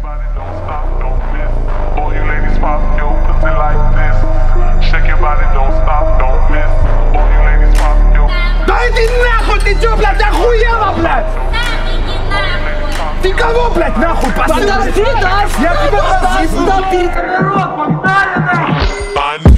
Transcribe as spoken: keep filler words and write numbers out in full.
body, don't stop, don't miss. All you ladies pop your pussy like this. Shake your body, don't stop, don't miss. All you ladies pop your. Да иди нахуй, ты чё, блядь, охуела, блядь? Ты кого, блядь, нахуй посылаешь? Подожди, да, Я тебя да, посылаю. да, пидорок, погнали нахуй!